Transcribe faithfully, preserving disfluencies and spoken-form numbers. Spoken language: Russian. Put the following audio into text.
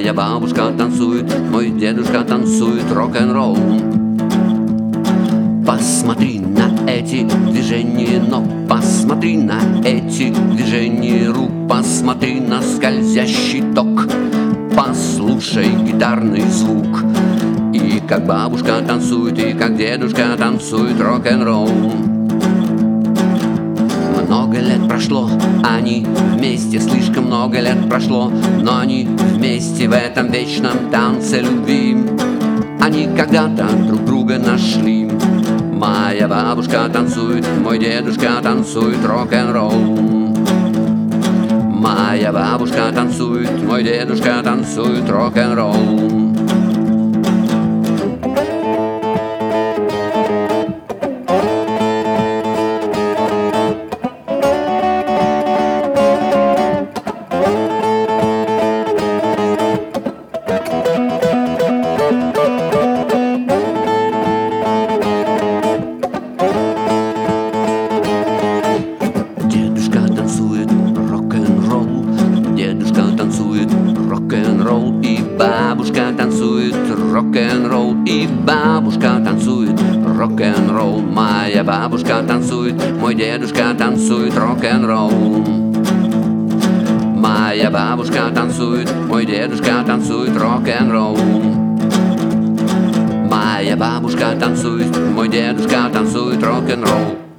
Моя бабушка танцует, мой дедушка танцует рок-н-ролл. Посмотри на эти движения ног, посмотри на эти движения рук, посмотри на скользящий ток, послушай гитарный звук. И как бабушка танцует, и как дедушка танцует рок-н-ролл. Много лет прошло, они вместе, слишком много лет прошло, но они вместе в этом вечном танце любви. Они когда-то друг друга нашли. Моя бабушка танцует, мой дедушка танцует рок-н-ролл. Моя бабушка танцует, мой дедушка танцует рок-н-ролл. Рок-н-ролл, и бабушка танцует рок-н-ролл, и бабушка танцует рок-н-ролл. Моя бабушка танцует, мой дедушка танцует рок-н-ролл. Моя бабушка танцует, мой дедушка танцует рок-н-ролл. Моя бабушка танцует, мой дедушка танцует рок-н-ролл.